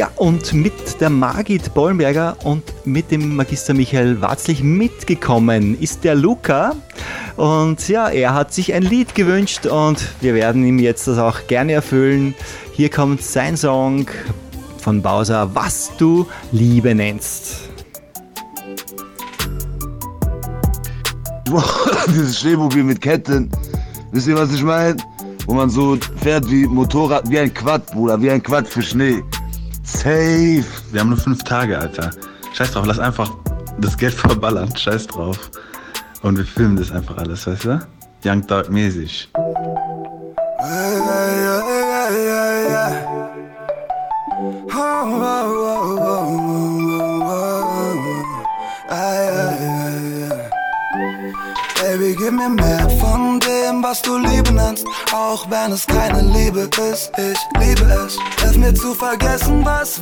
Ja, und mit der Margit Bollenberger und mit dem Magister Michael Watzlich mitgekommen ist der Luca. Und ja, er hat sich ein Lied gewünscht und wir werden ihm jetzt das auch gerne erfüllen. Hier kommt sein Song von Bowser, Was du Liebe nennst. Dieses Schneemobil mit Ketten, wisst ihr, was ich meine? Wo man so fährt wie Motorrad, wie ein Quad, Bruder, wie ein Quad für Schnee. Safe. Wir haben nur 5 Tage, Alter. Scheiß drauf, lass einfach das Geld verballern, scheiß drauf. Und wir filmen das einfach alles, weißt du? Young Dog mäßig. Baby, gib mir mehr von dem, was du Liebe nennst, auch wenn es keine Liebe ist. Ich liebe es, hilf mir zu vergessen, was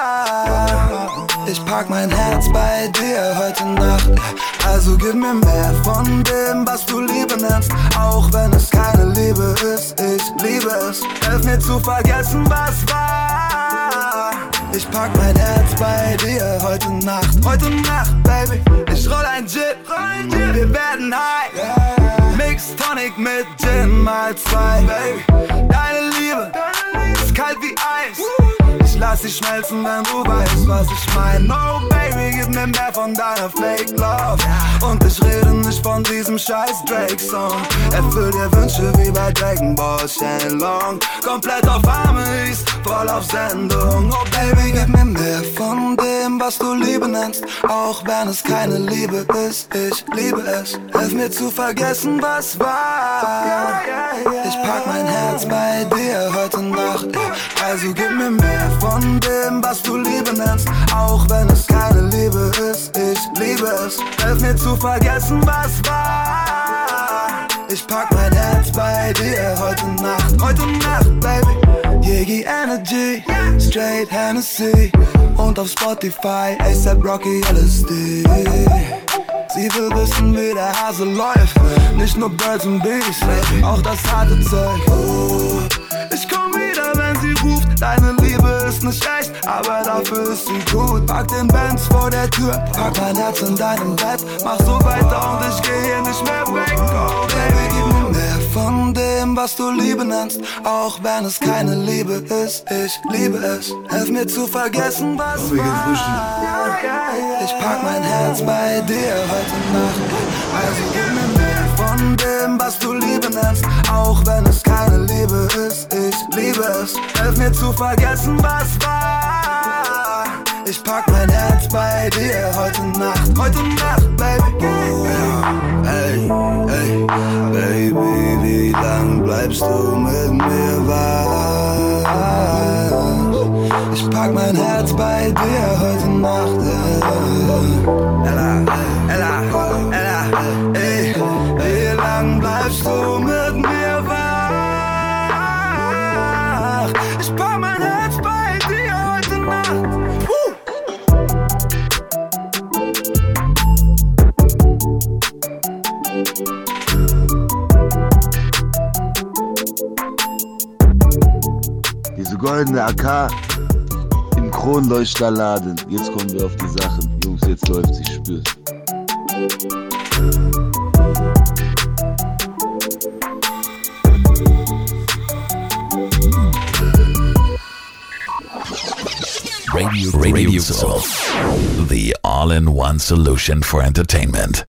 war. Ich pack mein Herz bei dir heute Nacht. Also gib mir mehr von dem, was du Liebe nennst, auch wenn es keine Liebe ist. Ich liebe es, hilf mir zu vergessen, was war. Ich pack mein Herz bei dir heute Nacht, Baby. Ich roll ein Gin, wir werden high. Mix Tonic mit Gin mal 2, Baby. Deine Liebe ist kalt wie Eis. Ich lass dich schmelzen, wenn du weißt, was ich mein. Oh Baby, gib mir mehr von deiner Fake Love. Und ich rede nicht von diesem scheiß Drake-Song. Erfüll dir Wünsche wie bei Dragon Ball Shenlong. Komplett auf Amis, voll auf Sendung. Oh Baby, gib mir mehr von dem, was du Liebe nennst, auch wenn es keine Liebe ist. Ich liebe es, hilf mir zu vergessen, was war. Ich pack mein Herz bei dir heute Nacht. Also gib mir mehr von dem, was du Liebe nennst, auch wenn es keine Liebe ist. Ich liebe es, hilf mir zu vergessen, was war. Ich pack mein Herz bei dir heute Nacht, Baby. Yegi Energy, Straight Hennessy und auf Spotify A$AP Rocky LSD. Sie will wissen, wie der Hase läuft, nicht nur Birds and Bees, auch das harte Zeug. Ich komm wieder, wenn sie ruft, deine Liebe ist nicht echt, aber dafür ist sie gut. Pack den Benz vor der Tür, pack mein Herz in deinem Bett, mach so weiter und ich geh hier nicht mehr weg. Oh Baby, gib mir mehr von dem, was du Liebe nennst, auch wenn es keine Liebe ist. Ich liebe es, hilf mir zu vergessen, was war. Ich pack mein Herz bei dir heute Nacht. Also gib mir mehr von dem, was du Liebe nennst, auch wenn es keine Liebe ist. Ich liebe es, hilf mir zu vergessen, was war. Ich pack mein Herz bei dir heute Nacht, Baby. Hey, hey, Baby, wie lang bleibst du mit mir wach? Ich pack mein Herz bei dir heute Nacht. Ella, ey, wie lang bleibst du mit mir wach? Ich pack mein Herz bei dir heute Nacht. Diese goldene AK im Kronleuchterladen. Jetzt kommen wir auf die Sachen. Jungs, jetzt läuft's, ich spür's. Radio Soul, the all-in-one solution for entertainment.